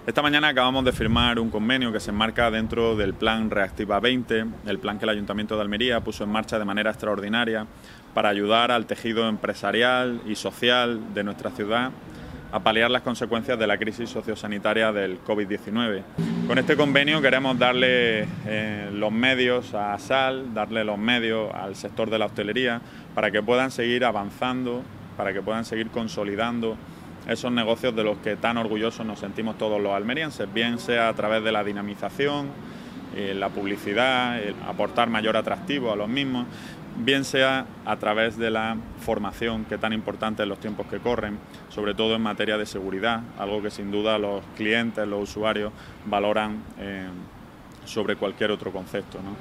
Esta mañana acabamos de firmar un convenio que se enmarca dentro del Plan Reactiva 20, el plan que el Ayuntamiento de Almería puso en marcha de manera extraordinaria para ayudar al tejido empresarial y social de nuestra ciudad a paliar las consecuencias de la crisis sociosanitaria del COVID-19. Con este convenio queremos darle los medios a SAL, darle los medios al sector de la hostelería para que puedan seguir avanzando, para que puedan seguir consolidando esos negocios de los que tan orgullosos nos sentimos todos los almerienses, bien sea a través de la dinamización, la publicidad, el aportar mayor atractivo a los mismos, bien sea a través de la formación, que es tan importante en los tiempos que corren, sobre todo en materia de seguridad, algo que sin duda los clientes, los usuarios valoran sobre cualquier otro concepto, ¿no?